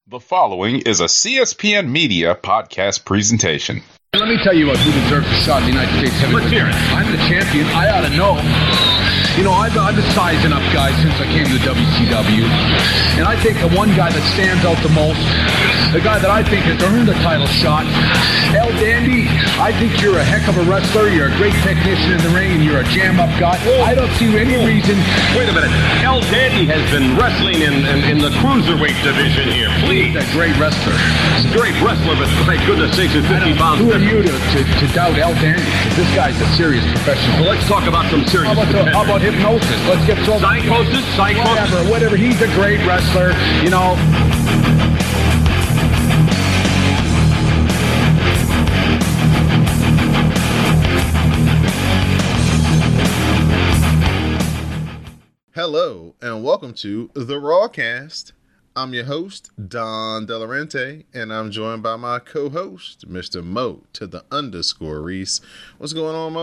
The following is a CSPN Media podcast presentation. Let me tell you who deserves a shot in the United States heavyweight. Let's hear it. I'm the champion. I ought to know. You know, I've been sizing up guys since I came to the WCW. And I think the one guy that stands out the most, the guy that I think has earned a title shot, El Dandy, I think you're a heck of a wrestler. You're a great technician in the ring, and you're a jam-up guy. I don't see any reason. Wait a minute. El Dandy has been wrestling in the cruiserweight division here. Please. He's a great wrestler. He's a great wrestler, but thank goodness sakes, it's 50 pounds. Who are you to doubt El Dandy? This guy's a serious professional. Well, let's talk about some serious How about hypnosis? Let's get some psychosis. Whatever. He's a great wrestler, you know. Hello, and welcome to The Rawcast. I'm your host, Don Delarente, and I'm joined by my co-host, Mr. Mo to the _ Reese. What's going on,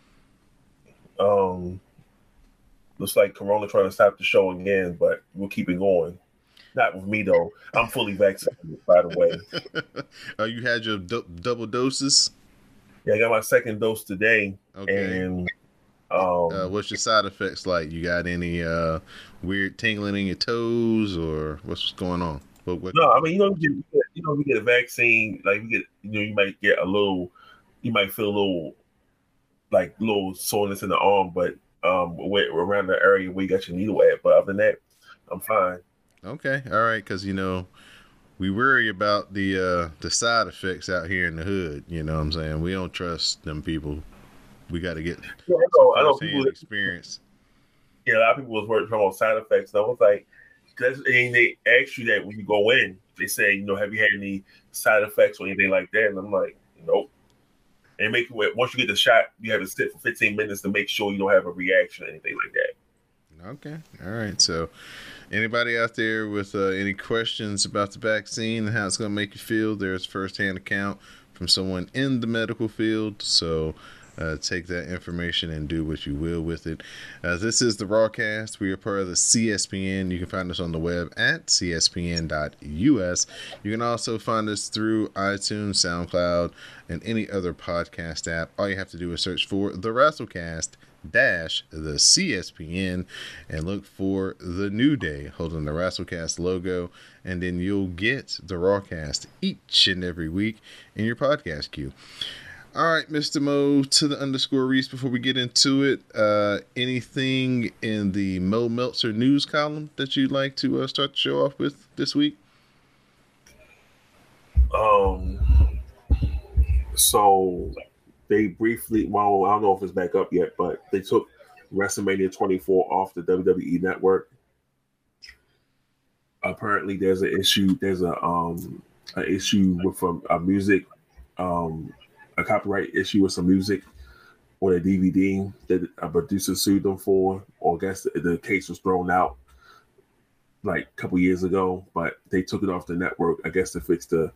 Mo? Looks like Corona trying to stop the show again, but we'll keep it going. Not with me, though. I'm fully vaccinated, by the way. You had your double doses? Yeah, I got my second dose today. Okay. And what's your side effects like? You got any weird tingling in your toes, or what's going on? What? No, I mean, we get a vaccine. Like you might get you might feel a little soreness in the arm, but around the area where you got your needle at. But other than that, I'm fine. Okay, all right, because we worry about the side effects out here in the hood. You know what I'm saying? We don't trust them people. We got to get I know people experience. Yeah, a lot of people was worried about side effects. And I was like, and they ask you that when you go in. They say, have you had any side effects or anything like that? And I'm like, nope. And once you get the shot, you have to sit for 15 minutes to make sure you don't have a reaction or anything like that. Okay. All right. So anybody out there with any questions about the vaccine and how it's going to make you feel, there's firsthand account from someone in the medical field. So take that information and do what you will with it. This is the Rawcast. We are part of the CSPN. You can find us on the web at cspn.us. You can also find us through iTunes, SoundCloud, and any other podcast app. All you have to do is search for the WrestleCast the CSPN and look for the New Day holding the WrestleCast logo, and then you'll get the Rawcast each and every week in your podcast queue. All right, Mr. Mo to the _ Reese. Before we get into it, anything in the Mo Meltzer news column that you'd like to start the show off with this week? So they briefly, I don't know if it's back up yet, but they took WrestleMania 24 off the WWE Network. Apparently, there's an issue. There's an issue with a music. A copyright issue with some music on a DVD that a producer sued them for, or I guess the case was thrown out like a couple years ago, but they took it off the network, I guess, to fix the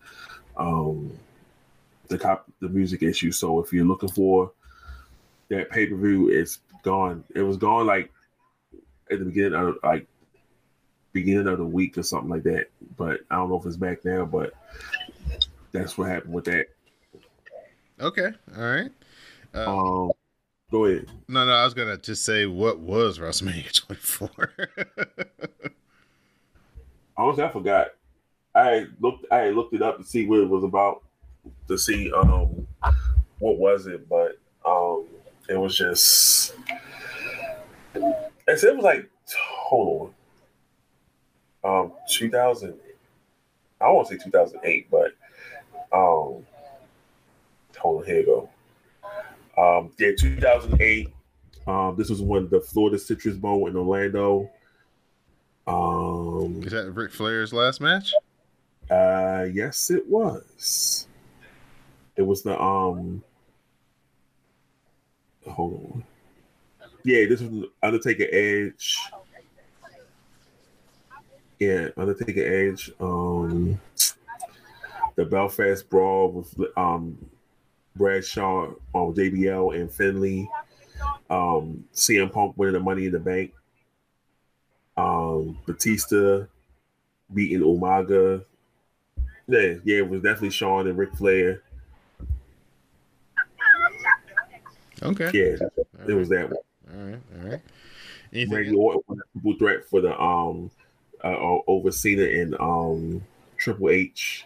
music issue. So if you're looking for that pay-per-view, it's gone. It was gone like at the beginning of the week or something like that, but I don't know if it's back now, but that's what happened with that. Okay, all right. Go ahead. No, I was gonna just say, what was WrestleMania 24? Honestly, I forgot. I looked it up to see what it was about, to see what was it, but it was just. It was like, hold on, 2000. I don't want to say 2008, but hold on, here you go. 2008. This was when the Florida Citrus Bowl in Orlando. Is that Ric Flair's last match? Yes, it was. It was the hold on. Yeah, this was Undertaker Edge. Yeah, Undertaker Edge. The Belfast Brawl with Bradshaw, JBL, and Finley. CM Punk winning the Money in the Bank. Batista beating Umaga Yeah, it was definitely Shawn and Ric Flair. Okay. Yeah, it was that one. All right. Randy Orton was a triple threat for the over Cena and Triple H.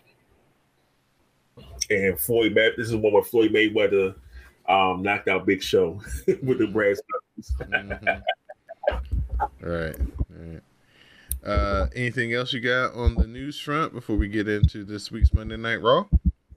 And Floyd Mayweather. This is one where Floyd Mayweather knocked out Big Show with the brass knuckles. Right. Anything else you got on the news front before we get into this week's Monday Night Raw?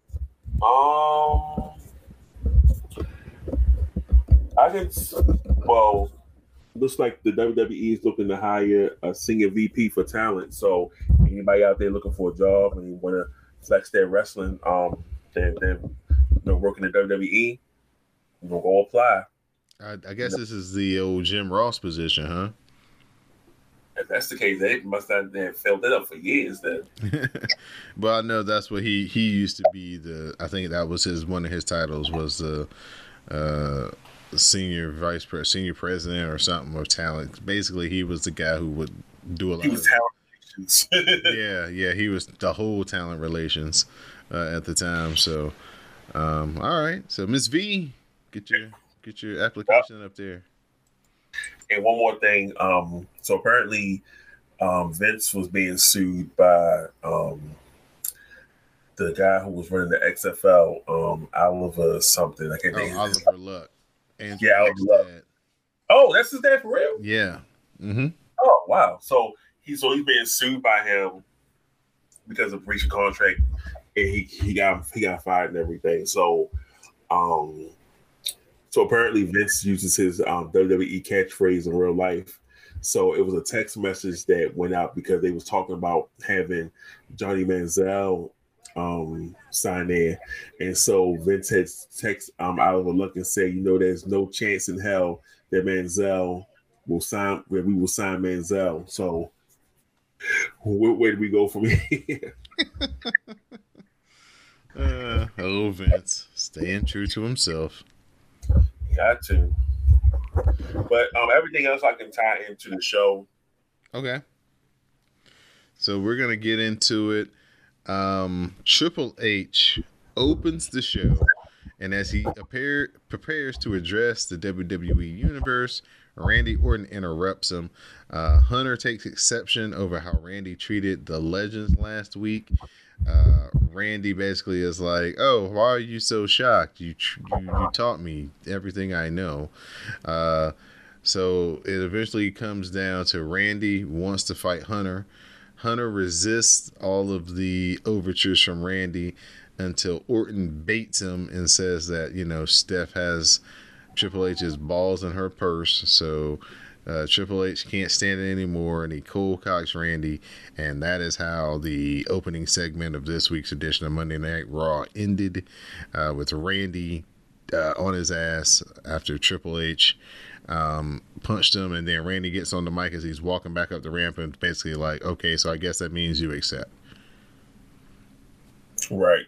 I can. Well, looks like the WWE is looking to hire a senior VP for talent. So anybody out there looking for a job and you want to flex their wrestling, they're working at WWE, you know, go apply. I guess this is the old Jim Ross position, huh? If that's the case, they must have filled it up for years then. But I know that's what he used to be. I think that was one of his titles was the senior president or something of talent. Basically, he was the guy who would do a lot. He was talent relations. yeah, he was the whole talent relations at the time. So, all right. So, Miss V, get your application up there. And one more thing. So apparently, Vince was being sued by the guy who was running the XFL, Oliver something. I can't think. Oliver Luck. Oliver Luck. Oh, that's his dad for real? Yeah. Mm-hmm. Oh wow. So he's being sued by him because of breach of contract, and he got fired and everything. So apparently Vince uses his WWE catchphrase in real life. So it was a text message that went out because they was talking about having Johnny Manziel sign in. And so Vince had text Oliver Luck and say, there's no chance in hell that Manziel will sign, where we will sign Manziel. So where do we go from here? Vince, staying true to himself. Got to. But everything else I can tie into the show. Okay. So we're going to get into it. Triple H opens the show, and as he prepares to address the WWE Universe, Randy Orton interrupts him. Hunter takes exception over how Randy treated the Legends last week. Randy basically is like, "Oh, why are you so shocked? You taught me everything I know." So it eventually comes down to Randy wants to fight Hunter. Hunter resists all of the overtures from Randy until Orton baits him and says that, Steph has Triple H's balls in her purse. So Triple H can't stand it anymore, and he cold cocks Randy, and that is how the opening segment of this week's edition of Monday Night Raw ended, with Randy on his ass after Triple H punched him, and then Randy gets on the mic as he's walking back up the ramp and basically like, "Okay, so I guess that means you accept." Right.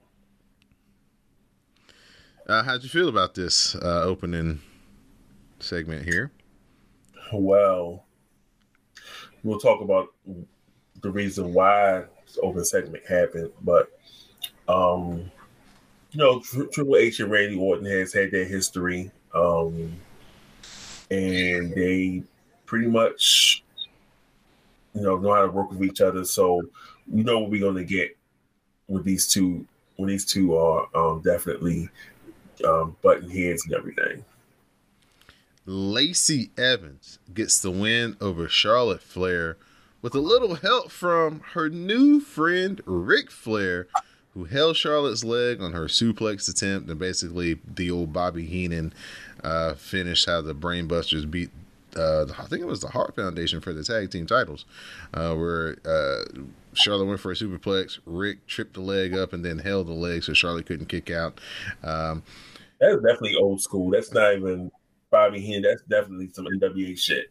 How'd you feel about this opening segment here? Well, we'll talk about the reason why this open segment happened, but Triple H and Randy Orton has had their history, and they pretty much know how to work with each other. So we know what we're going to get with these two when these two are definitely button heads and everything. Lacey Evans gets the win over Charlotte Flair with a little help from her new friend Ric Flair, who held Charlotte's leg on her suplex attempt, and basically the old Bobby Heenan finish how the Brainbusters beat I think it was the Hart Foundation for the tag team titles, where Charlotte went for a superplex, Rick tripped the leg up and then held the leg so Charlotte couldn't kick out. That's definitely old school. That's not even Bobby Heenan. That's definitely some NWA shit.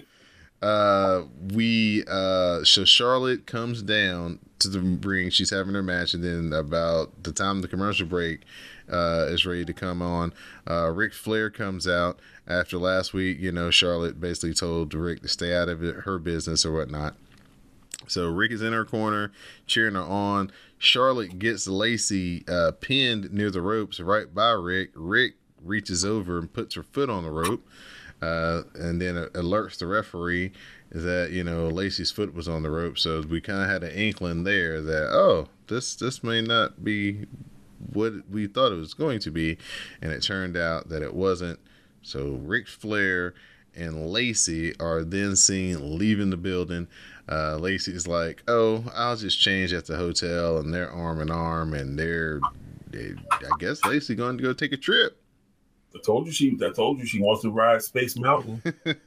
So Charlotte comes down to the ring. She's having her match, and then about the time the commercial break is ready to come on, Ric Flair comes out. After last week, Charlotte basically told Rick to stay out of her business or whatnot. So Rick is in her corner, cheering her on. Charlotte gets Lacey pinned near the ropes right by Rick. Rick reaches over and puts her foot on the rope, and then alerts the referee that, you know, Lacey's foot was on the rope. So we kind of had an inkling there that, oh, this may not be what we thought it was going to be, and it turned out that it wasn't. So Ric Flair and Lacey are then seen leaving the building. Lacey's like, "Oh, I'll just change at the hotel," and they're arm in arm, and I guess Lacey going to go take a trip. I told you she wants to ride Space Mountain.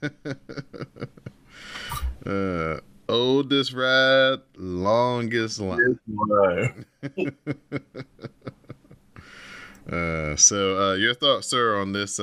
Oldest ride, longest line. So your thoughts, sir, on this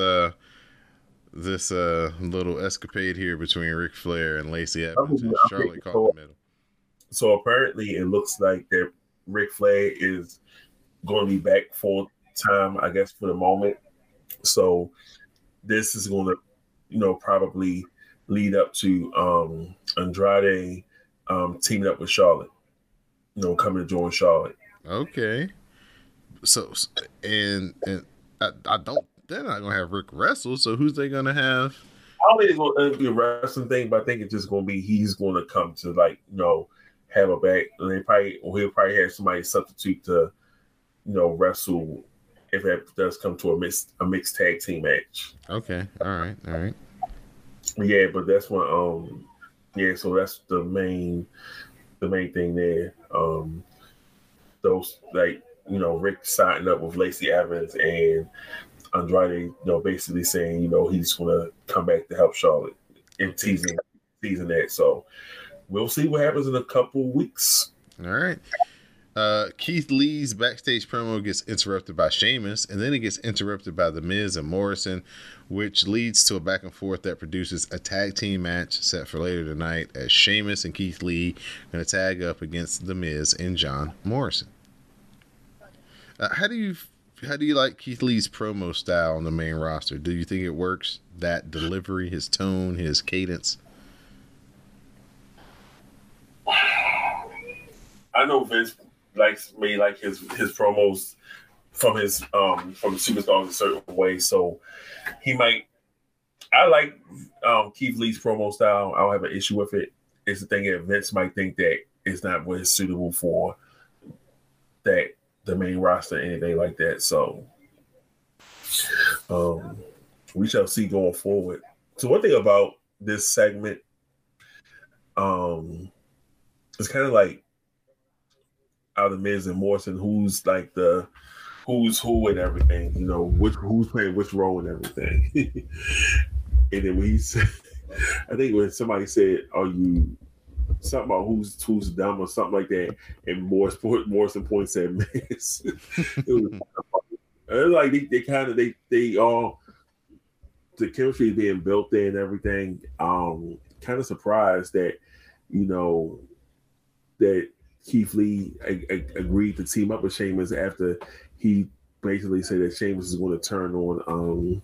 little escapade here between Ric Flair and Lacey Evans and Charlotte caught in the middle? So apparently it looks like that Ric Flair is going to be back full time, I guess, for the moment. So this is going to, you know, probably lead up to Andrade teaming up with Charlotte, you know, coming to join Charlotte. Okay. So and I don't. They're not gonna have Rick wrestle. So who's they gonna have? I don't think it's gonna be a wrestling thing, but I think it's just gonna be he's gonna come to, like, you know, have a back, and he'll probably have somebody substitute to, you know, wrestle if it does come to a mixed tag team match. Okay. All right. Yeah, but that's one. Yeah, so that's the main thing there. Those, like, you know, Rick signing up with Lacey Evans and Andrade, you know, basically saying, you know, he's going to come back to help Charlotte in teasing that. So we'll see what happens in a couple weeks. All right. Keith Lee's backstage promo gets interrupted by Sheamus, and then it gets interrupted by The Miz and Morrison, which leads to a back and forth that produces a tag team match set for later tonight as Sheamus and Keith Lee are going to tag up against The Miz and John Morrison. How do you like Keith Lee's promo style on the main roster? Do you think it works? That delivery, his tone, his cadence? I know Vince may like his promos from his from the superstars a certain way, so he might. I like Keith Lee's promo style. I don't have an issue with it. It's the thing that Vince might think that it's not what is suitable for that the main roster, anything like that. So we shall see going forward. So one thing about this segment, it's kind of like out of Miz and Morrison, who's like the who's who and everything, you know, who's playing which role and everything. And then when he said, I think when somebody said, "Are you?" something about who's dumb or something like that, and Morrison points at Miz. It was like they all, the chemistry is being built there and everything. Kind of surprised that, you know, that Keith Lee agreed to team up with Sheamus after he basically said that Sheamus is going to turn on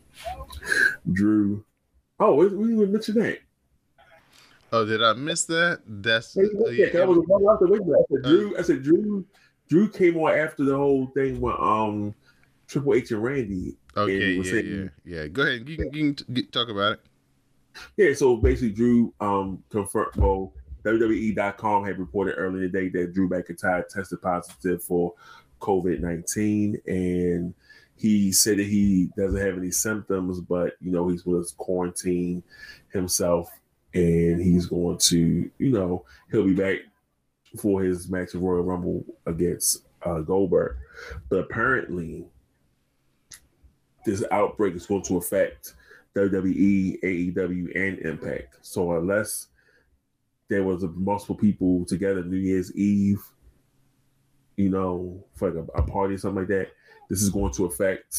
Drew. Oh, we didn't even mention that. Oh, did I miss that? That's that was I said Drew came on after the whole thing with Triple H and Randy. Okay, yeah. Go ahead, you can talk about it. Yeah, so basically Drew confirmed. Well, WWE.com had reported earlier today that Drew McIntyre tested positive for COVID-19, and he said that he doesn't have any symptoms, but, you know, he's going to quarantine himself. And he's going to, you know, he'll be back for his match of Royal Rumble against Goldberg. But apparently, this outbreak is going to affect WWE, AEW, and Impact. So unless there was multiple people together New Year's Eve, you know, for like a party or something like that, this is going to affect,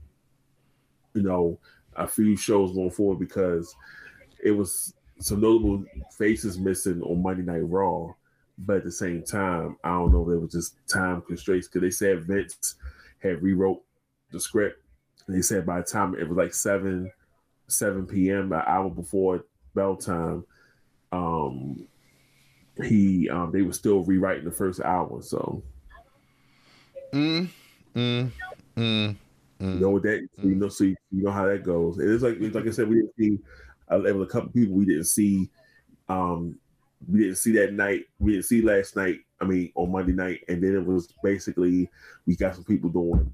you know, a few shows going forward, because it was some notable faces missing on Monday Night Raw, but at the same time, I don't know if it was just time constraints, because they said Vince had rewrote the script, and they said by the time it was like 7 p.m., an hour before bell time, they were still rewriting the first hour. So, you know what that so you know how that goes. It's like I said, we didn't see. There was a couple people we didn't see. We didn't see that night. We didn't see last night. I mean, on Monday night, and then it was basically we got some people doing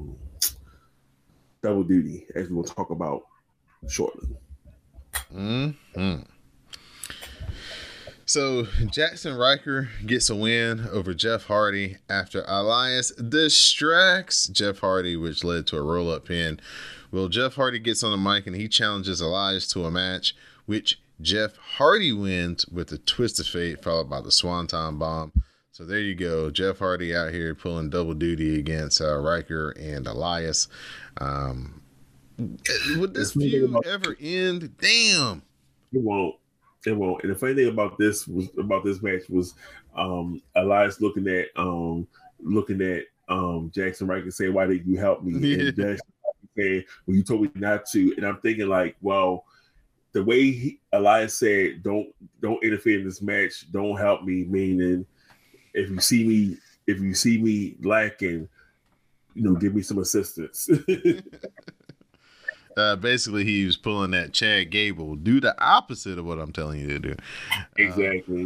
double duty, as we will talk about shortly. So Jackson Riker gets a win over Jeff Hardy after Elias distracts Jeff Hardy, which led to a roll-up pin. Well, Jeff Hardy gets on the mic and he challenges Elias to a match, which Jeff Hardy wins with a twist of fate, followed by the Swanton Bomb. So there you go. Jeff Hardy out here pulling double duty against Riker and Elias. Would this feud ever end? Damn. It won't. It won't. And the funny thing about this match was Elias looking at Jackson Riker saying, "Why didn't you help me?" Yeah. And Jackson saying, "Well, you told me not to." And I'm thinking like, well, the way Elias said, "Don't interfere in this match. Don't help me," meaning if you see me lacking, give me some assistance. Basically, he was pulling that Chad Gable. Do the opposite of what I'm telling you to do. Exactly.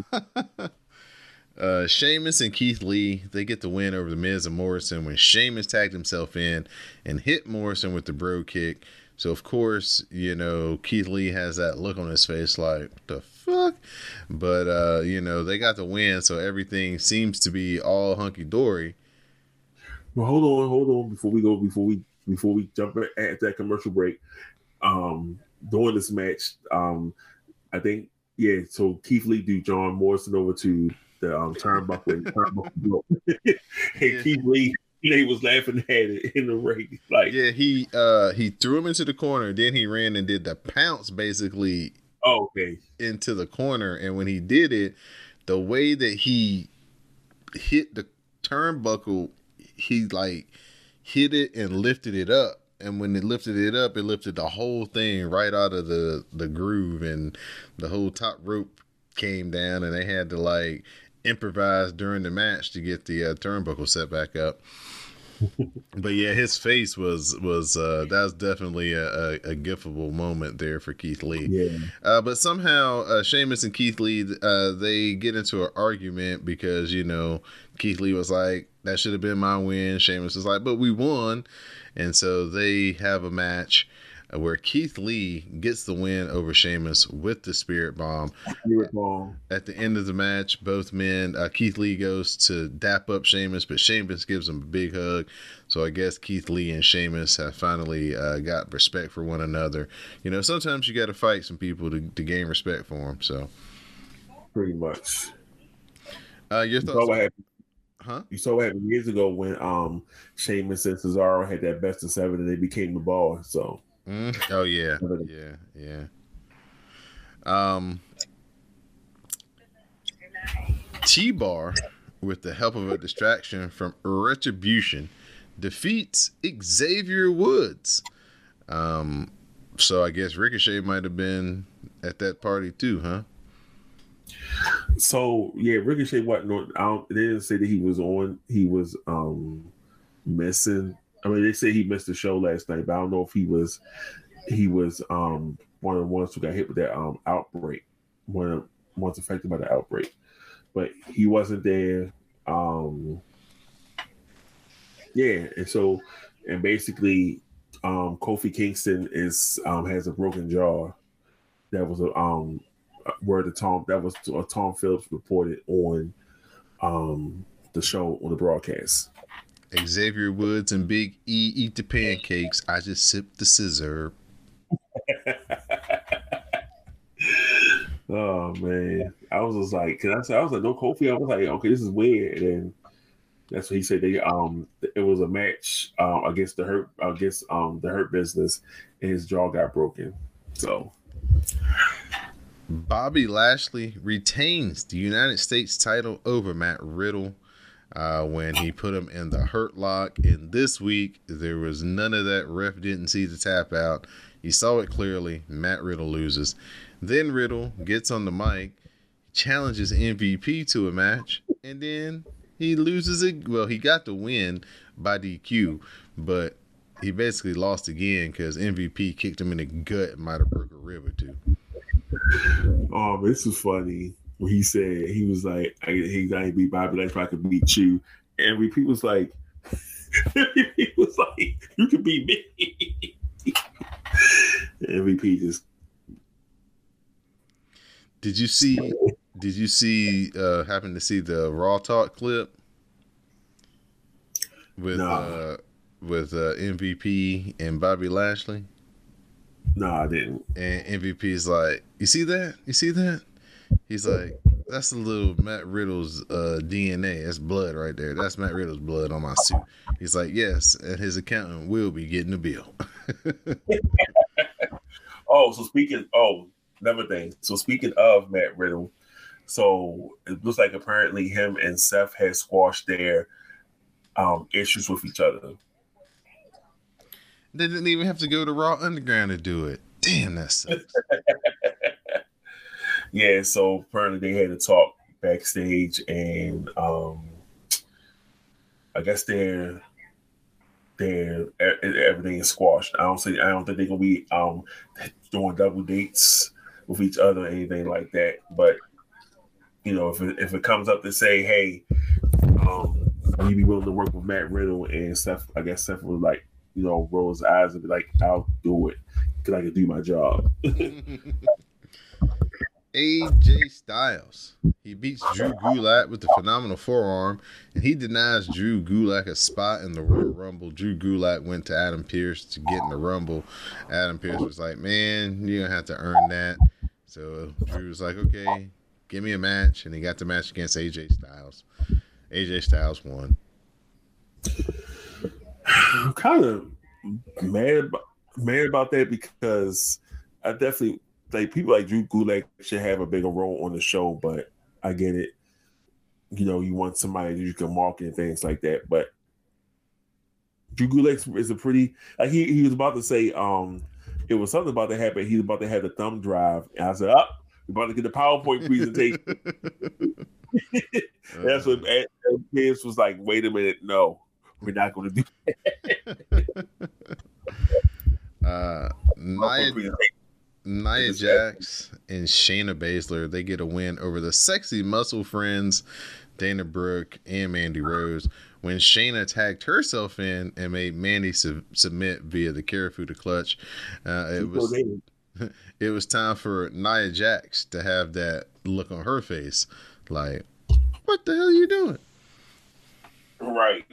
Sheamus and Keith Lee, they get the win over The Miz and Morrison when Sheamus tagged himself in and hit Morrison with the bro kick. So, of course, Keith Lee has that look on his face like, what the fuck? But, they got the win, so everything seems to be all hunky-dory. Well, hold on. Before we jump at that commercial break, during this match, I think, so Keith Lee do John Morrison over to the turnbuckle broke. And Keith Lee, he was laughing at it in the ring. Like, yeah, he threw him into the corner, then he ran and did the pounce basically into the corner. And when he did it, the way that he hit the turnbuckle, he like hit it and lifted it up, and when it lifted it up, it lifted the whole thing right out of the groove, and the whole top rope came down, and they had to like improvise during the match to get the turnbuckle set back up. But yeah, his face was that was definitely a gifable moment there for Keith Lee. Yeah. But somehow Sheamus and Keith Lee they get into an argument because Keith Lee was like, that should have been my win. Sheamus was like, but we won. And so they have a match where Keith Lee gets the win over Sheamus with the Spirit Bomb. At the end of the match, both men, Keith Lee goes to dap up Sheamus, but Sheamus gives him a big hug. So I guess Keith Lee and Sheamus have finally got respect for one another. Sometimes you got to fight some people to gain respect for them. So pretty much. Your thoughts? You saw what happened years ago when Sheamus and Cesaro had that best of 7 and they became the Bar. So. Oh yeah. T-Bar, with the help of a distraction from Retribution, defeats Xavier Woods. So I guess Ricochet might have been at that party too, huh? So yeah, Ricochet wasn't on. They didn't say that he was on. He was missing. I mean, they say he missed the show last night, but I don't know if he was one of the ones who got hit with that outbreak. One of the ones affected by the outbreak, but he wasn't there. And basically, Kofi Kingston has a broken jaw. That was Tom Phillips reported on the show on the broadcast. Xavier Woods and Big E eat the pancakes. I just sip the scissor. Oh man, I was just like, I was like, no Kofi. I was like, okay, this is weird. And then that's what he said. They it was a match against the Hurt Business, and his jaw got broken. So Bobby Lashley retains the United States title over Matt Riddle. When he put him in the Hurt Lock. And this week, there was none of that. Ref didn't see the tap out. He saw it clearly. Matt Riddle loses. Then Riddle gets on the mic, challenges MVP to a match, and then he loses it. Well, he got the win by DQ, but he basically lost again because MVP kicked him in the gut and might have broke a rib or two. Oh, this is funny. When he said he was like, "He got to beat Bobby Lashley, I could beat you." MVP was like, "You can beat me." MVP just. Did you see? Happen to see the Raw Talk clip with MVP and Bobby Lashley? No, I didn't. And MVP's like, you see that? You see that? He's like, that's a little Matt Riddle's DNA. That's blood right there. That's Matt Riddle's blood on my suit. He's like, yes, and his accountant will be getting the bill. Another thing. So speaking of Matt Riddle, so it looks like apparently him and Seth had squashed their issues with each other. They didn't even have to go to Raw Underground to do it. Damn, that sucks. Yeah, so apparently they had to talk backstage, and I guess everything is squashed. I don't think they're gonna be doing double dates with each other or anything like that. But you know, if it comes up to say, hey, you be willing to work with Matt Riddle, and Seth, I guess Seth would like, you know, roll his eyes and be like, I'll do it because I can do my job. AJ Styles. He beats Drew Gulak with the phenomenal forearm, and he denies Drew Gulak a spot in the Royal Rumble. Drew Gulak went to Adam Pearce to get in the Rumble. Adam Pearce was like, man, you're going to have to earn that. So Drew was like, okay, give me a match, and he got the match against AJ Styles. AJ Styles won. I'm kind of mad about that because I definitely like people like Drew Gulak should have a bigger role on the show, but I get it. You know, you want somebody that you can market and things like that. But Drew Gulak is a pretty like he was about to say it was something about to happen. He was about to have the thumb drive, and I said, we're about to get the PowerPoint presentation. That's what Pierce was like, wait a minute, no, we're not going to do that. Nia Jax and Shayna Baszler, they get a win over the sexy muscle friends Dana Brooke and Mandy Rose when Shayna tagged herself in and made Mandy submit via the Karafuda clutch. It was time for Nia Jax to have that look on her face like, what the hell are you doing? Right.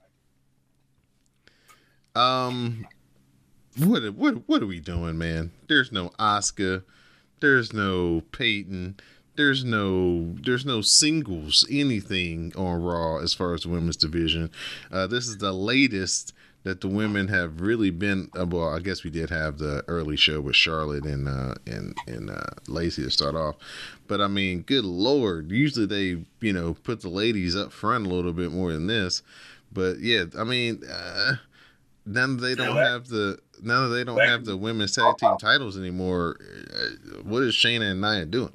What are we doing, man? There's no Asuka, there's no Peyton, there's no singles anything on Raw as far as the women's division. This is the latest that the women have really been. Well, I guess we did have the early show with Charlotte and Lacey to start off, but I mean, good Lord, usually they put the ladies up front a little bit more than this, but yeah, I mean. Now that they don't have the women's tag team titles anymore, what is Shayna and Nia doing?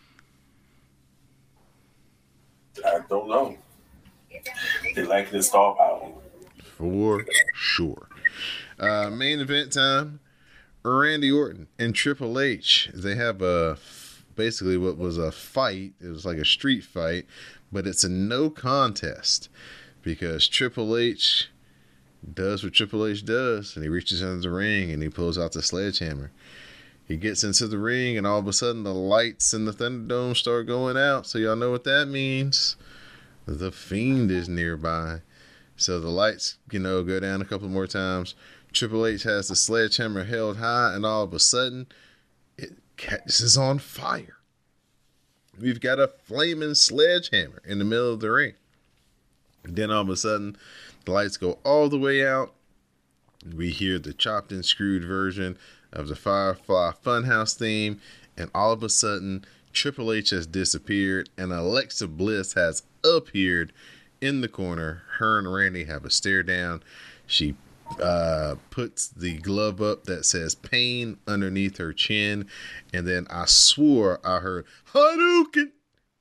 I don't know. They like this star power. For sure. Main event time. Randy Orton and Triple H. They have basically what was a fight. It was like a street fight, but it's a no contest because Triple H does what Triple H does, and he reaches into the ring and he pulls out the sledgehammer. He gets into the ring, and all of a sudden the lights in the Thunderdome start going out. So y'all know what that means. The Fiend is nearby. So the lights, go down a couple more times. Triple H has the sledgehammer held high, and all of a sudden it catches on fire. We've got a flaming sledgehammer in the middle of the ring. And then all of a sudden, the lights go all the way out. We hear the chopped and screwed version of the Firefly Funhouse theme. And all of a sudden, Triple H has disappeared and Alexa Bliss has appeared in the corner. Her and Randy have a stare down. She puts the glove up that says pain underneath her chin. And then I swore I heard Hadouken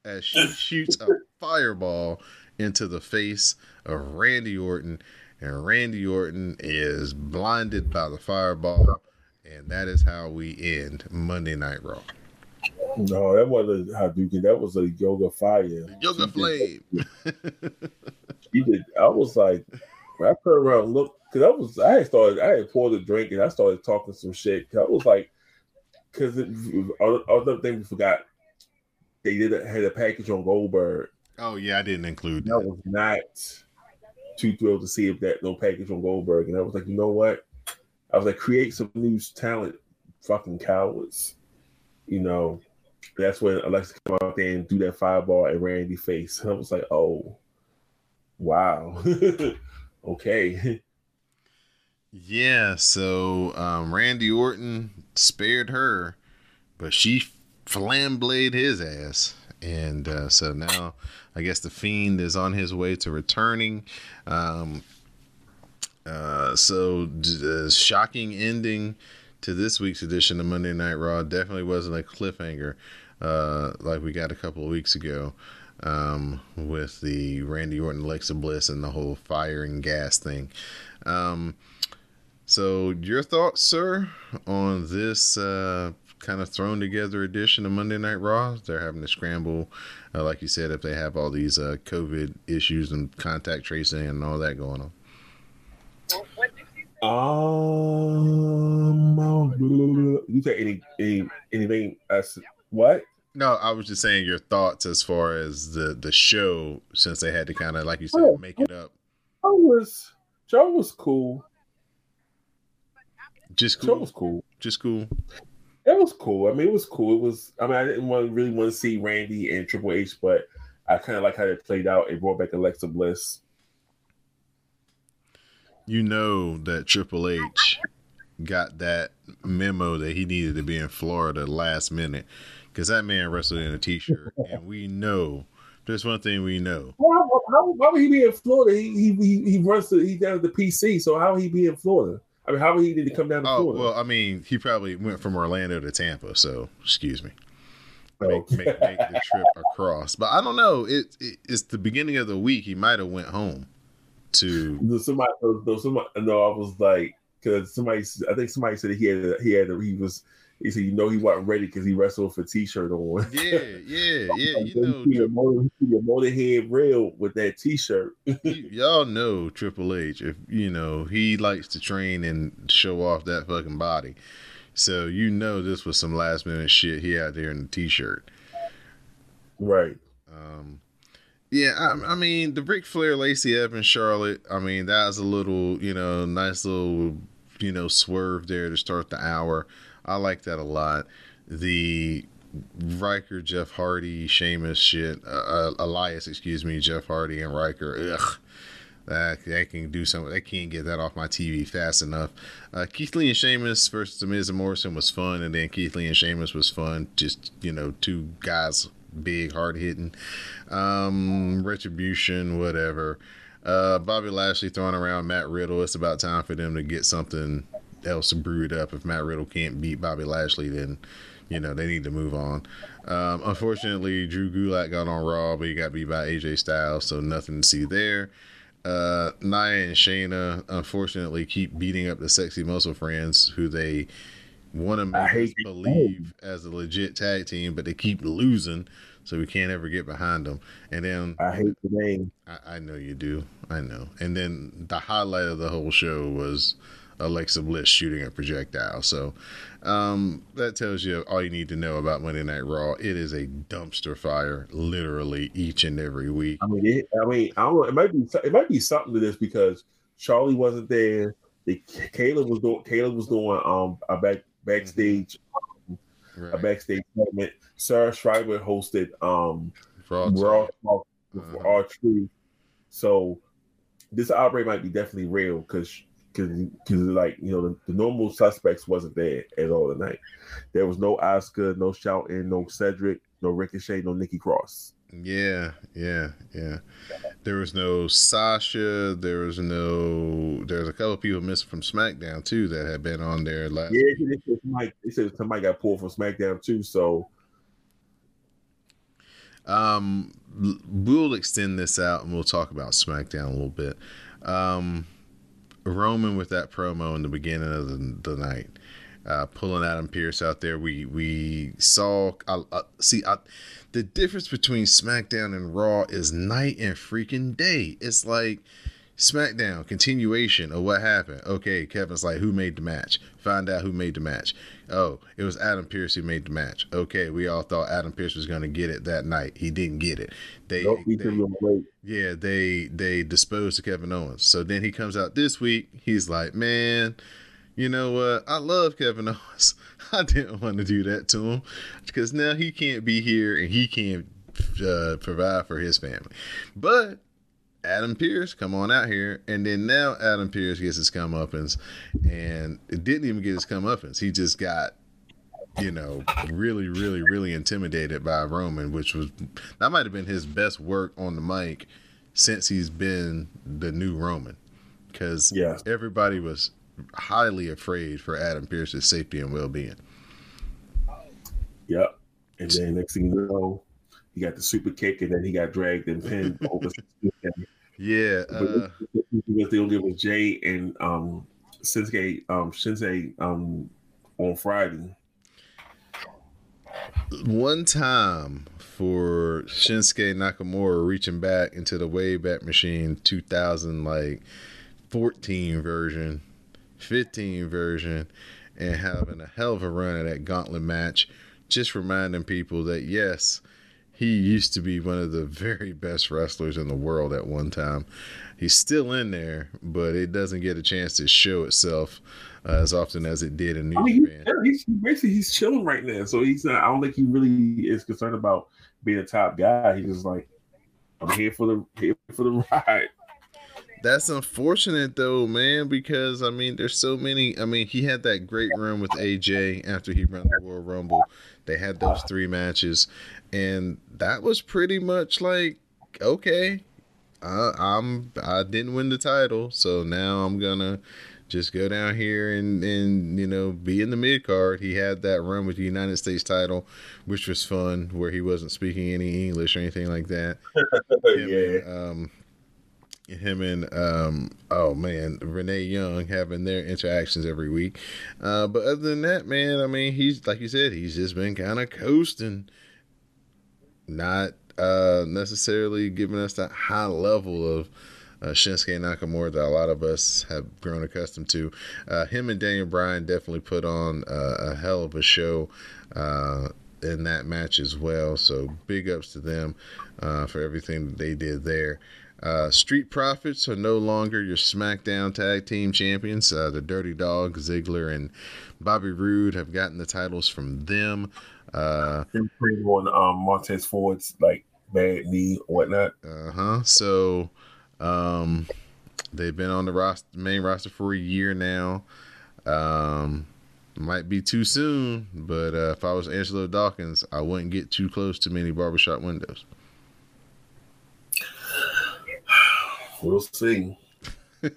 as she shoots a fireball into the face of Randy Orton, and Randy Orton is blinded by the fireball, and that is how we end Monday Night Raw. No, that wasn't a Hadouken. That was a Yoga Fire. Yoga Flame. She did. I was like, when I turned around and looked, because I had poured a drink and I started talking some shit. I was like, because other thing we forgot, they had a package on Goldberg. Oh yeah, I didn't include that. I that. was not too thrilled to see if that no package on Goldberg, and I was like, you know what? I was like, create some new talent, fucking cowards. You know, that's when Alexa come out there and do that fireball at Randy's face. And I was like, oh, wow, okay. Yeah, so Randy Orton spared her, but she flamblayed his ass. And so now I guess the Fiend is on his way to returning. So shocking ending to this week's edition of Monday Night Raw. Definitely wasn't a cliffhanger like we got a couple of weeks ago with the Randy Orton, Alexa Bliss, and the whole fire and gas thing. So your thoughts, sir, on this kind of thrown together edition of Monday Night Raw? They're having to scramble, like you said, if they have all these COVID issues and contact tracing and all that going on. You say anything? What? No, I was just saying your thoughts as far as the show, since they had to kind of, like you said, make it up. Show was cool. Just cool. Show was cool. Just cool. It was cool. I mean, it was cool. I didn't really want to see Randy and Triple H, but I kind of like how it played out. It brought back Alexa Bliss. You know that Triple H got that memo that he needed to be in Florida last minute, because that man wrestled in a t-shirt, and we know there's one thing we know. Why would he be in Florida? He runs he's down at the PC, so how would he be in Florida? I mean, how would he need to come down to Florida? Well, I mean, he probably went from Orlando to Tampa, so excuse me. Make the trip across. But I don't know. It's the beginning of the week. He might have went home to. No, I was like, because I think somebody said he said, you know, he wasn't ready because he wrestled with a t-shirt on. Yeah. You know, your motorhead rail with that t-shirt. Y'all know Triple H. If you know, he likes to train and show off that fucking body. So you know, this was some last minute shit he had there in the t-shirt. Right. Yeah, I mean, the Ric Flair, Lacey Evans, Charlotte. I mean, that was a little, nice little, swerve there to start the hour. I like that a lot. The Riker, Jeff Hardy, Sheamus shit, Elias, Jeff Hardy and Riker. Ugh, that can do something. They can't get that off my TV fast enough. Keith Lee and Sheamus versus The Miz and Morrison was fun, and then Keith Lee and Sheamus was fun. Just two guys, big, hard hitting. Retribution, whatever. Bobby Lashley throwing around Matt Riddle. It's about time for them to get something else brewed up. If Matt Riddle can't beat Bobby Lashley, then they need to move on. Unfortunately, Drew Gulak got on Raw, but he got beat by AJ Styles, so nothing to see there. Nia and Shayna unfortunately keep beating up the Sexy Muscle Friends, who they want to make us believe as a legit tag team, but they keep losing, so we can't ever get behind them. And then I hate the name. I know you do. I know. And then the highlight of the whole show was Alexa Bliss shooting a projectile. So that tells you all you need to know about Monday Night Raw. It is a dumpster fire, literally each and every week. I mean, I don't know. It might be something to this because Charlie wasn't there. Caleb was doing a backstage Right. a backstage segment. Sarah Schreiber hosted Raw Talk with R-Truth. So this outbreak might be definitely real because the normal suspects wasn't there at all tonight. There was no Asuka, no Shelton, no Cedric, no Ricochet, no Nikki Cross. Yeah. There was no Sasha. There's a couple of people missing from SmackDown too that had been on there last week. They said somebody got pulled from SmackDown too. So We'll extend this out and we'll talk about SmackDown a little bit. Roman with that promo in the beginning of the night, pulling Adam Pearce out there. We saw. The difference between SmackDown and Raw is night and freaking day. It's like SmackDown, continuation of what happened. Okay, Kevin's like, who made the match? Find out who made the match. Oh, it was Adam Pearce who made the match. Okay, we all thought Adam Pearce was going to get it that night. He didn't get it. They disposed of Kevin Owens. So then he comes out this week. He's like, man, you know what? I love Kevin Owens. I didn't want to do that to him because now he can't be here and he can't provide for his family. But Adam Pearce, come on out here. And then now Adam Pearce gets his comeuppance, and it didn't even get his comeuppance. He just got, really, really, really intimidated by Roman, that might have been his best work on the mic since he's been the new Roman. Because everybody was highly afraid for Adam Pearce's safety and well-being. Yep. And then next thing you know, he got the super kick, and then he got dragged and pinned over. Yeah. They only was Jay and Shinsuke on Friday. One time for Shinsuke Nakamura reaching back into the Wayback Machine 2014 version, 15 version, and having a hell of a run at that gauntlet match, just reminding people that yes, he used to be one of the very best wrestlers in the world at one time. He's still in there, but it doesn't get a chance to show itself as often as it did in New Japan. He's chilling right now, so he's not. I don't think he really is concerned about being a top guy. He's just like, I'm here for the ride. That's unfortunate though, man, because there's so many. He had that great run with AJ after he ran the Royal Rumble. They had those 3 matches, and that was pretty much like, okay, I didn't win the title, so now I'm gonna just go down here and be in the mid card. He had that run with the United States title, which was fun, where he wasn't speaking any English or anything like that. Him and Renee Young having their interactions every week. But other than that, man, he's, like you said, he's just been kind of coasting, not necessarily giving us that high level of Shinsuke Nakamura that a lot of us have grown accustomed to. Him and Daniel Bryan definitely put on a hell of a show in that match as well. So big ups to them for everything that they did there. Street Profits are no longer your SmackDown Tag Team Champions. The Dirty Dog, Ziggler, and Bobby Roode have gotten the titles from them. They're putting on Montez Ford's like bad knee or whatnot. So they've been on the main roster for a year now. Might be too soon, but if I was Angelo Dawkins, I wouldn't get too close to many barbershop windows. We'll see. But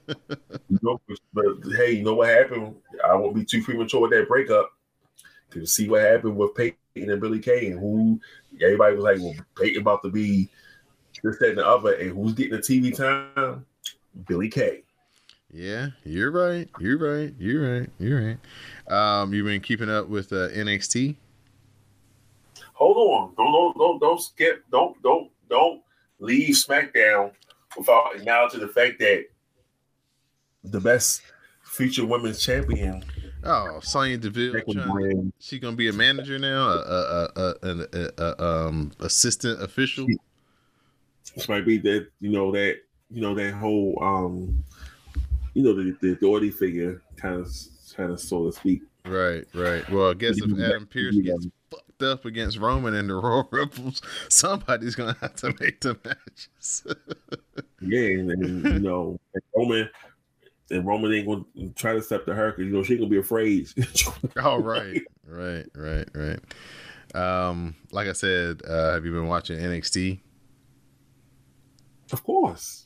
hey, you know what happened? I won't be too premature with that breakup. To see what happened with Peyton and Billy Kay, and who everybody was like, well, Peyton about to be this, that, and the other, and who's getting the TV time? Billy Kay. Yeah, you're right. You've been keeping up with NXT? Hold on. Don't skip. Don't leave SmackDown without acknowledging the fact that the best future women's champion. Oh, Sonya Deville. She gonna be a manager now, an assistant official. This might be that that whole the authority figure kind of so to speak. Right. Well, I guess if Adam Pearce gets fucked up against Roman in the Royal Rumbles, somebody's gonna have to make the matches. Yeah, and Roman ain't gonna try to step to her because she gonna be afraid. Oh, right. Like I said, have you been watching NXT? Of course.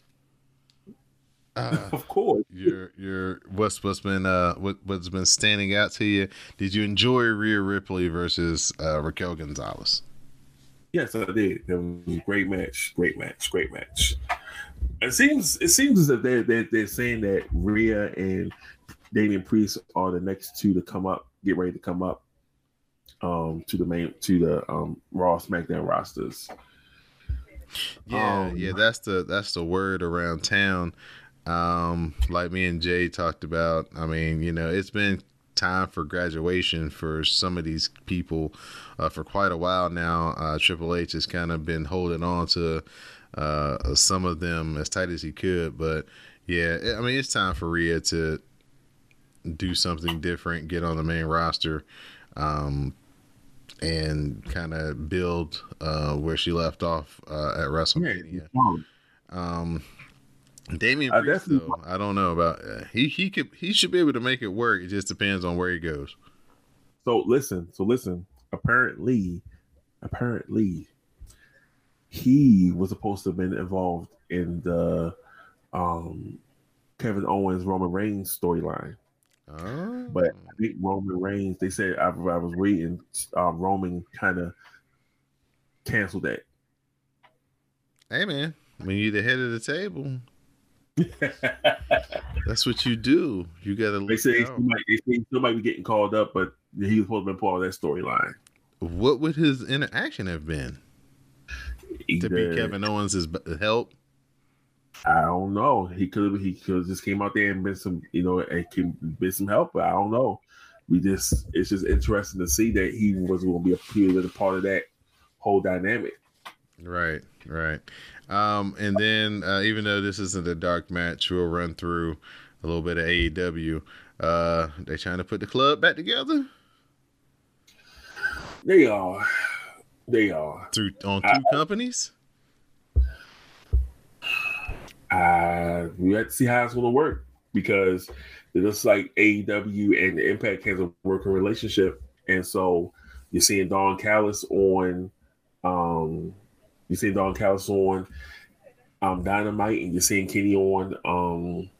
Of course. What's been standing out to you? Did you enjoy Rhea Ripley versus Raquel Gonzalez? Yes, I did. It was a great match. Great match. Great match. It seems as if they're saying that Rhea and Damian Priest are the next two to come up, get ready to come up to the Raw SmackDown rosters. Yeah, that's the word around town. Like me and Jay talked about. I mean, it's been time for graduation for some of these people for quite a while now. Triple H has kind of been holding on to some of them as tight as he could, but yeah, I mean, it's time for Rhea to do something different, get on the main roster, and kind of build where she left off at WrestleMania. Damian Priest, though, I don't know about. He should be able to make it work. It just depends on where he goes. So listen. Apparently, he was supposed to have been involved in the Kevin Owens Roman Reigns storyline. Oh. But I think Roman Reigns, they said I was reading, Roman kind of canceled that. Hey man, when you're the head of the table, that's what you do. You gotta. They say he still might be getting called up, but he was supposed to be part of that storyline. What would his interaction have been? To be Kevin Owens' help? I don't know. He could have just came out there and been some, been some help. But I don't know. It's just interesting to see that he was going to be a part of that whole dynamic. Right. And then even though this isn't a dark match, we'll run through a little bit of AEW. They trying to put the club back together? They are. On two companies? We have to see how it's going to work, because it looks like AEW and the Impact has a working relationship, and so you're seeing Don Callis on, Dynamite, and you're seeing Kenny on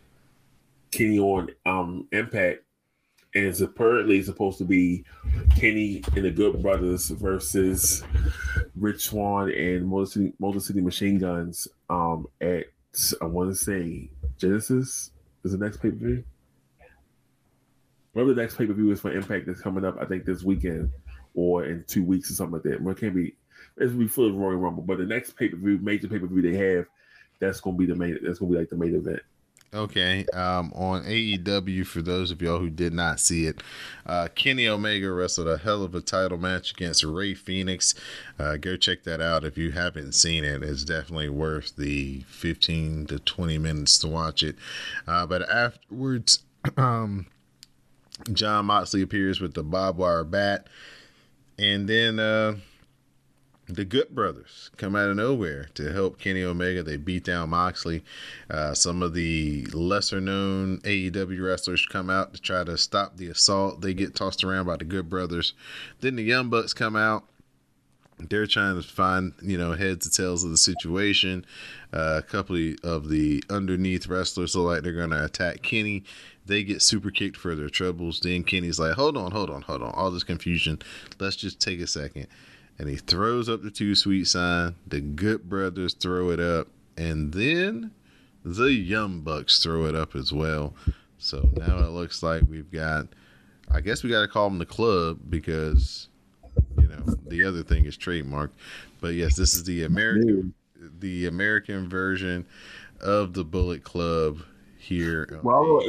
Impact, and it's apparently supposed to be Kenny and the Good Brothers versus Rich Swann and Motor City Machine Guns at, I want to say, Genesis is the next pay-per-view. Whatever the next pay-per-view is for Impact that's coming up, I think this weekend or in 2 weeks or something like that. Well, it can't be. It's gonna be full of Royal Rumble, but the next pay-per-view, major pay-per-view they have, that's gonna be the main. That's gonna be like the main event. Okay. On AEW, for those of y'all who did not see it, Kenny Omega wrestled a hell of a title match against Rey Fenix. Go check that out if you haven't seen it. It's definitely worth the 15 to 20 minutes to watch it. But afterwards, Jon Moxley appears with the barbed wire bat, and then the Good Brothers come out of nowhere to help Kenny Omega. They beat down Moxley. Some of the lesser-known AEW wrestlers come out to try to stop the assault. They get tossed around by the Good Brothers. Then the Young Bucks come out. They're trying to find, heads and tails of the situation. A couple of the underneath wrestlers look like they're going to attack Kenny. They get super kicked for their troubles. Then Kenny's like, hold on. All this confusion. Let's just take a second. And he throws up the Too Sweet sign. The Good Brothers throw it up. And then the Young Bucks throw it up as well. So now it looks like we've got, I guess we got to call them the Club, because, the other thing is trademarked. But yes, this is the American version of the Bullet Club here. Well,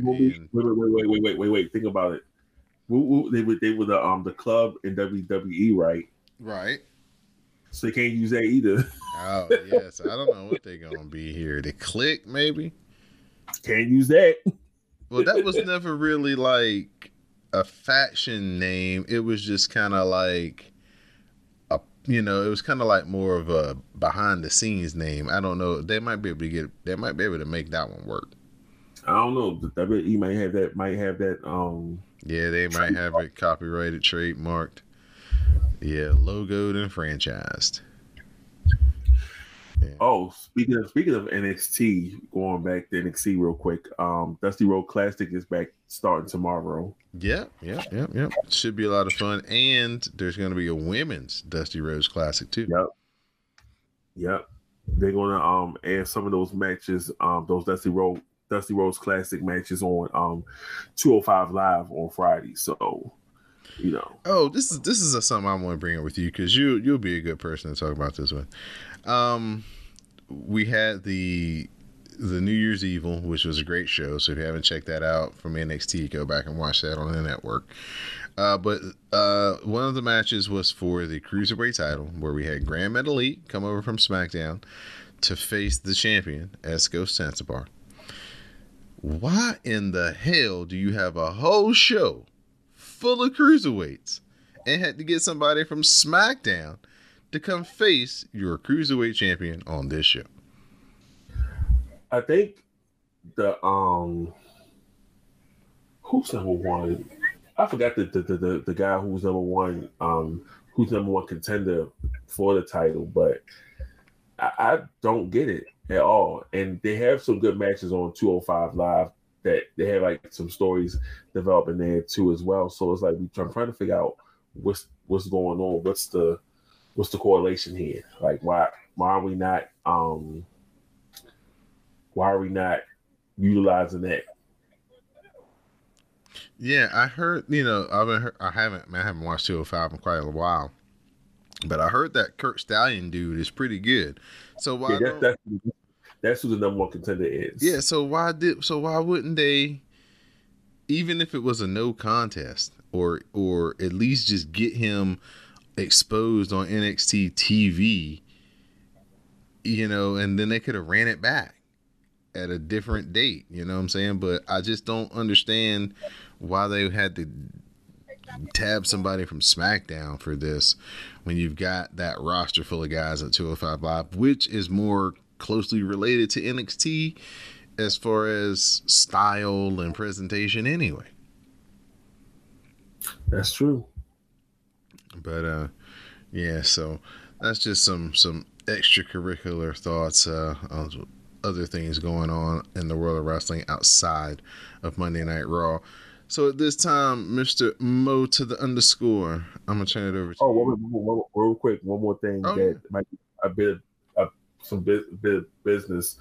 wait. Think about it. They were the Club in WWE, right? Right. So they can't use that either. Oh, yes. I don't know what they're going to be here. The Click, maybe? Can't use that. Well, that was never really like a faction name. It was just kind of like, it was kind of like more of a behind the scenes name. I don't know. They might be able to make that one work. I don't know. The WWE might have that. Yeah, they might have it copyrighted, trademarked. Yeah, logoed and franchised. Oh, speaking of NXT, going back to NXT real quick. Dusty Road Classic is back starting tomorrow. Yep. Should be a lot of fun, and there's going to be a women's Dusty Rhodes Classic too. Yep. They're gonna add some of those matches, those Dusty Rhodes Classic matches on 205 Live on Friday. So, Oh, this is something I want to bring up with you because you'll be a good person to talk about this one. We had the New Year's Evil, which was a great show. So if you haven't checked that out from NXT, go back and watch that on the network. But one of the matches was for the Cruiserweight title, where we had Grand Metal Elite come over from SmackDown to face the champion, Esco Sansabar. Why in the hell do you have a whole show full of cruiserweights and had to get somebody from SmackDown to come face your Cruiserweight champion on this show? I think the who's number one? I forgot the guy who's number one contender for the title, but I don't get it at all. And they have some good matches on 205 Live that they have like some stories developing there too as well. So it's like I'm trying to figure out what's going on. What's the correlation here? Like why are we not utilizing that? Yeah, I heard. I haven't watched 205 in quite a while, but I heard that Kurt Stallion dude is pretty good. So why? Yeah, that's who the number one contender is. Yeah. So why wouldn't they, even if it was a no contest, or at least just get him exposed on NXT TV, and then they could have ran it back at a different date, you know what I'm saying? But I just don't understand why they had to tab somebody from SmackDown for this when you've got that roster full of guys at 205 Live, which is more closely related to NXT as far as style and presentation anyway. That's true. But yeah, so that's just some extracurricular thoughts on other things going on in the world of wrestling outside of Monday Night Raw. So at this time, Mr. Mo to the underscore, I'm gonna turn it over to you. Real quick, one more thing that might be a bit of some bit business.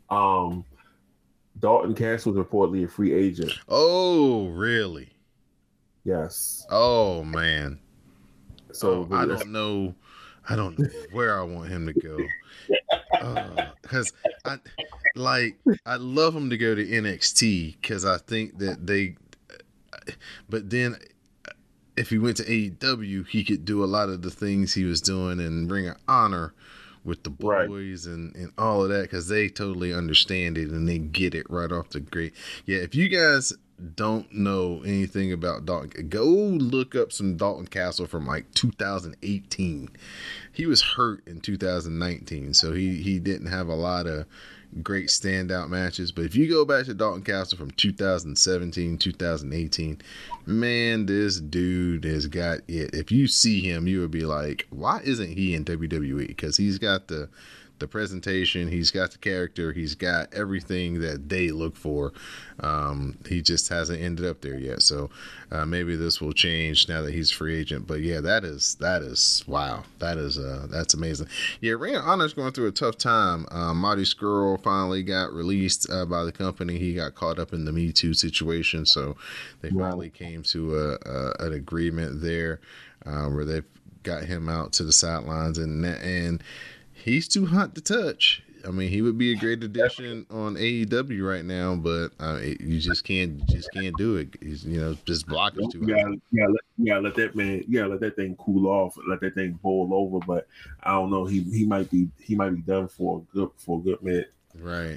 Dalton Castle is reportedly a free agent. Oh, really? Yes. Oh man. So I don't know where I want him to go. Because I love him to go to NXT because I think that but then if he went to AEW, he could do a lot of the things he was doing and Ring of Honor with the boys and all of that because they totally understand it and they get it right off the grate. Yeah, if you guys don't know anything about Dalton, go look up some Dalton Castle from like 2018. He was hurt in 2019, so he didn't have a lot of great standout matches. But if you go back to Dalton Castle from 2017, 2018, man, this dude has got it. If you see him, you would be like, why isn't he in WWE? Because he's got the presentation, he's got the character, he's got everything that they look for. He just hasn't ended up there yet. So maybe this will change now that he's a free agent. But yeah, that is wow. That's amazing. Yeah, Ring of Honor's going through a tough time. Marty Scurll finally got released by the company. He got caught up in the Me Too situation, so they finally came to an agreement there where they've got him out to the sidelines, and he's too hot to touch. I mean, he would be a great addition on AEW right now, but you just can't do it. He's, just block him too hard. Let that thing cool off, let that thing boil over. But I don't know. He might be done for a good minute. Right.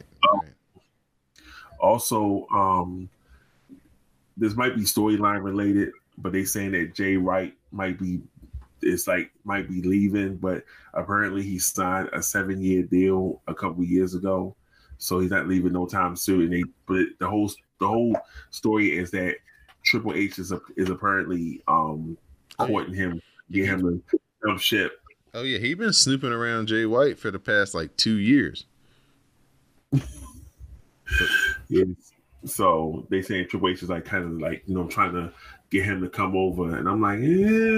Also, this might be storyline related, but they saying that Jay Wright might be leaving, but apparently he signed a 7-year deal a couple of years ago, so he's not leaving no time soon. But the whole story is that Triple H is apparently courting him, get him to jump ship Oh yeah, he been snooping around Jay White for the past like 2 years. Yeah. So they saying Triple H is like kind of like, you know, trying to get him to come over, and I'm like,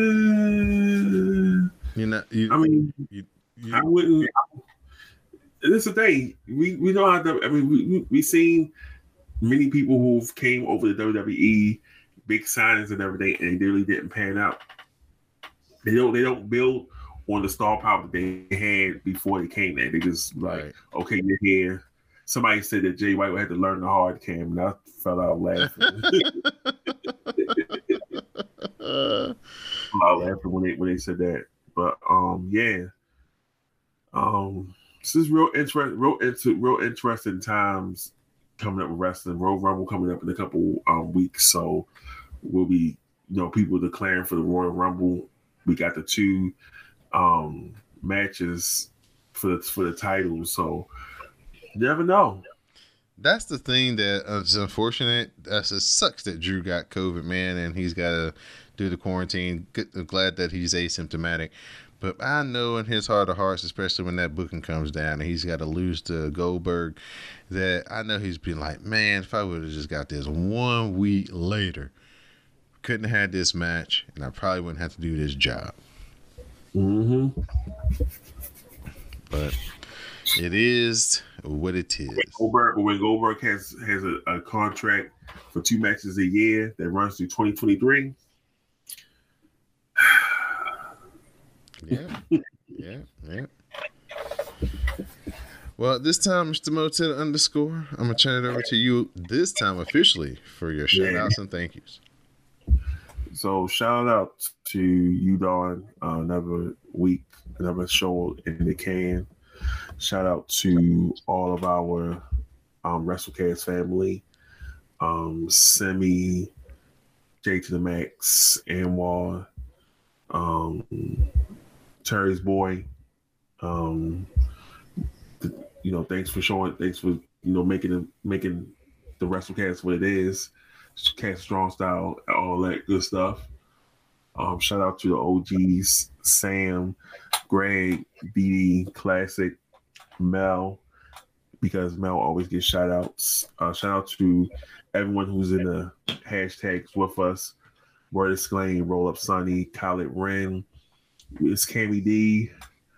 I wouldn't. This is the thing. We know how to. I mean, we seen many people who've came over to WWE, big signings and everything, and they really didn't pan out. They don't build on the star power that they had before they came there. They just like, okay, you're here. Somebody said that Jay White had to learn the hard cam, and I fell out laughing. When they said that. But this is real interesting times coming up with wrestling. Royal Rumble coming up in a couple weeks, so we'll be, you know, people declaring for the Royal Rumble. We got the 2 matches for the titles, so you never know. That's the thing that is unfortunate. It sucks that Drew got COVID, man, and he's got to do the quarantine. I'm glad that he's asymptomatic. But I know in his heart of hearts, especially when that booking comes down and he's got to lose to Goldberg, that I know he's been like, man, if I would have just got this 1 week later, couldn't have had this match, and I probably wouldn't have to do this job. Mm-hmm. But it is what it is. When Goldberg has a contract for 2 matches a year that runs through 2023. Yeah. Well, this time, Mr. Motel _, I'm going to turn it over to you this time officially for your shout outs and thank yous. So shout out to you, Dawn. Another week, another show in the can. Shout out to all of our WrestleCast family. Semi, J to the Max, Anwar, Terry's boy. Thanks for making the WrestleCast what it is. Cast Strong Style, all that good stuff. Shout out to the OGs, Sam, Greg, BD, Classic, Mel, because Mel always gets shout outs. Shout out to everyone who's in the hashtags with us. Word Exclaim, Roll Up Sonny, Khaled Wren, Miss Cammy D,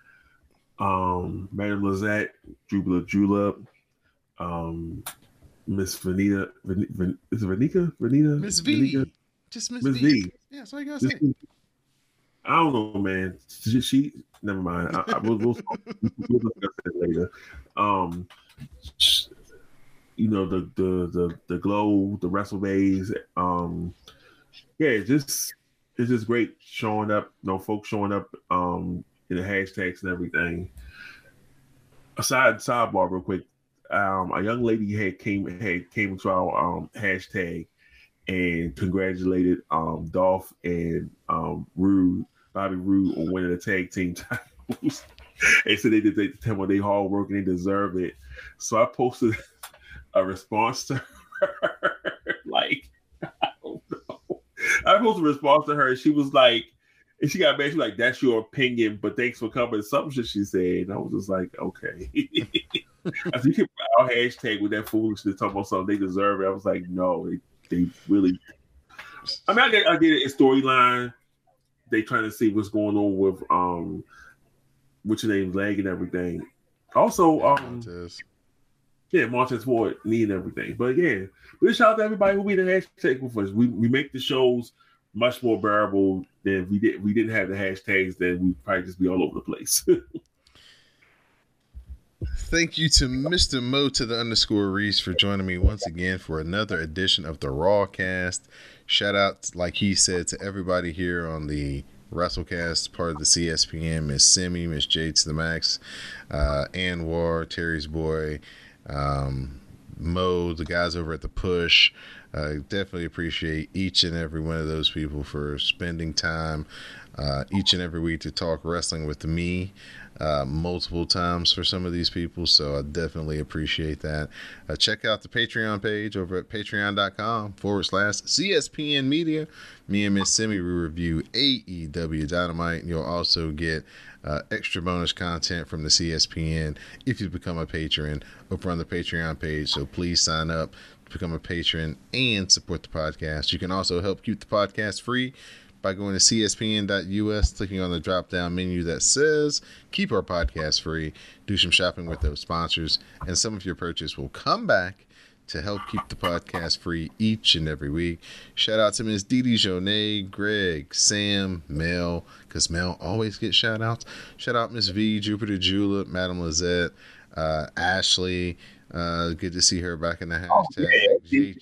Madam Lizette, Jubila Julep, Miss Vanita, is it Vanika? Miss V. Vanika? Just Miss V. Yeah, that's all you gotta say. I don't know, man. She never mind. We'll discuss that later. The glow, the WrestleBays. It's just great showing up. Folks showing up in the hashtags and everything. Sidebar real quick. A young lady came into our hashtag and congratulated Dolph and Bobby Roode on winning the tag team titles. They said they did they hard work and they deserve it. So I posted a response to her. Like, I don't know. I posted a response to her and she was like, and she got mad. She was like, "That's your opinion, but thanks for coming." Something she said. And I was just like, okay. I think you can put our hashtag with that foolishness talking about something they deserve it. I was like, no, they really. I mean, I get it. It's storyline. They trying to see what's going on with what's your name, leg and everything. Also, Montez Ford, knee and everything. But yeah, but shout out to everybody who be the hashtag with us. We make the shows much more bearable than we didn't have the hashtags. Then we'd probably just be all over the place. Thank you to Mr. Mo to the _ Reese for joining me once again for another edition of the Rawcast. Shout out, like he said, to everybody here on the WrestleCast, part of the CSPN, Miss Simi, Miss J to the Max, Anwar, Terry's boy, Mo, the guys over at the Push. Definitely appreciate each and every one of those people for spending time each and every week to talk wrestling with me multiple times for some of these people. So I definitely appreciate that. Check out the Patreon page over at patreon.com/CSPN Media. Me and Miss Simi, we review AEW Dynamite, and you'll also get extra bonus content from the CSPN if you become a patron over on the Patreon page. So please sign up to become a patron and support the podcast. You can also help keep the podcast free by going to cspn.us, clicking on the drop down menu that says keep our podcast free. Do some shopping with those sponsors, and some of your purchase will come back to help keep the podcast free each and every week. Shout out to Miss Dee Dee Jonay, Greg, Sam, Mel, because Mel always gets shout outs. Shout out Miss V, Jupiter Julep, Madam Lizette, Ashley. Good to see her back in the hashtag.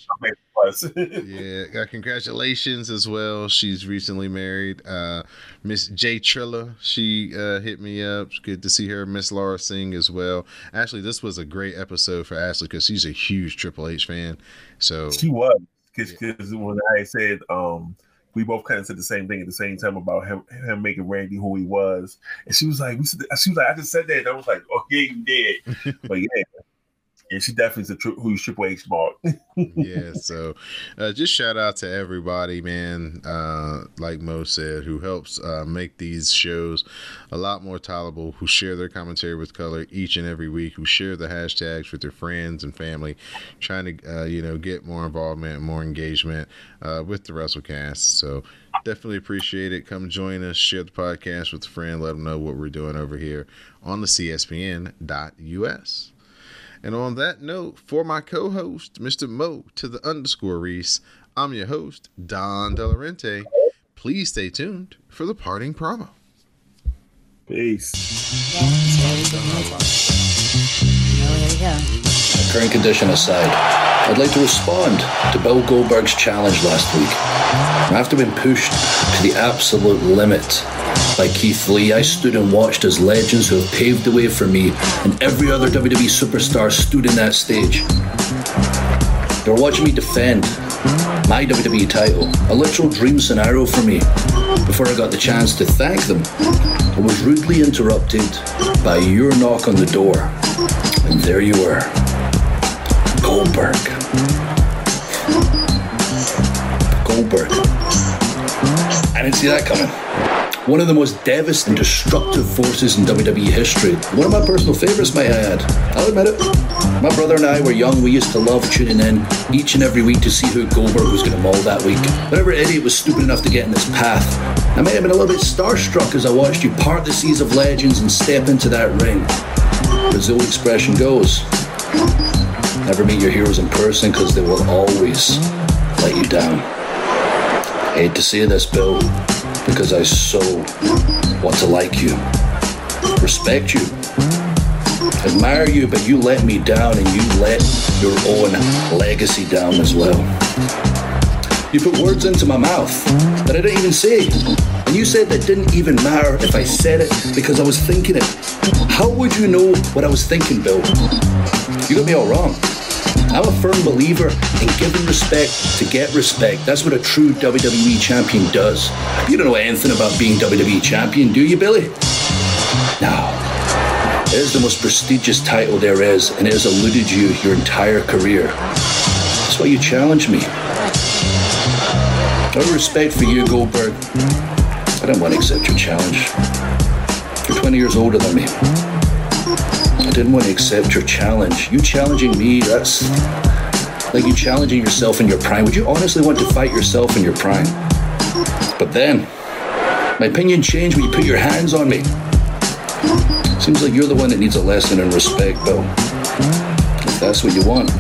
Yeah, congratulations as well. She's recently married. Miss J Trilla, she hit me up. Good to see her. Miss Laura Singh as well. Actually, this was a great episode for Ashley because she's a huge Triple H fan. So she was, because when I said we both kind of said the same thing at the same time about him making Randy who he was, and she was like, I just said that, and I was like, oh yeah, you did. But yeah. And she definitely is who's Triple H mark. Yeah, so just shout out to everybody, man, like Mo said, who helps make these shows a lot more tolerable, who share their commentary with color each and every week, who share the hashtags with their friends and family, trying to, get more involvement and more engagement with the WrestleCast. So definitely appreciate it. Come join us, share the podcast with a friend, let them know what we're doing over here on the CSPN.us. And on that note, for my co-host, Mr. Mo to the _ Reese, I'm your host, Don Delarente. Please stay tuned for the parting promo. Peace. There we go. Current condition aside, I'd like to respond to Bill Goldberg's challenge last week. After being pushed to the absolute limit by Keith Lee, I stood and watched as legends who have paved the way for me and every other WWE superstar stood in that stage. They were watching me defend my WWE title, a literal dream scenario for me. Before I got the chance to thank them, I was rudely interrupted by your knock on the door. And there you were, Goldberg. I didn't see that coming. One of the most devastating, destructive forces in WWE history. One of my personal favorites, might I add. I'll admit it. My brother and I were young. We used to love tuning in each and every week to see who Goldberg was going to maul that week. Whenever idiot was stupid enough to get in this path, I might have been a little bit starstruck as I watched you part the seas of legends and step into that ring. As the old expression goes, never meet your heroes in person because they will always let you down. I hate to say this, Bill, because I so want to like you, respect you, admire you, but you let me down and you let your own legacy down as well. You put words into my mouth that I didn't even say, and you said that didn't even matter if I said it because I was thinking it. How would you know what I was thinking, Bill? You got me all wrong. I'm a firm believer in giving respect to get respect. That's what a true WWE champion does. You don't know anything about being WWE champion, do you, Billy? No. It is the most prestigious title there is, and it has eluded you your entire career. That's why you challenged me. Out of respect for you, Goldberg, I didn't want to accept your challenge. You're 20 years older than me. I didn't want to accept your challenge. You challenging me, that's like you challenging yourself in your prime. Would you honestly want to fight yourself in your prime? But then, my opinion changed when you put your hands on me. Seems like you're the one that needs a lesson in respect, Bill. If that's what you want,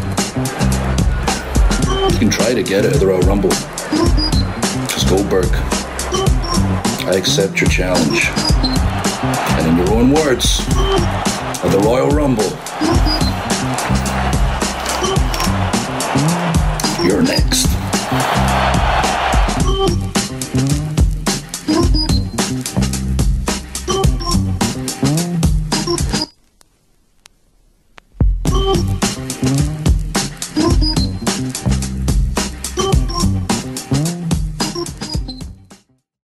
you can try to get it at the Royal Rumble. Just Goldberg, I accept your challenge. And in your own words, at the Royal Rumble,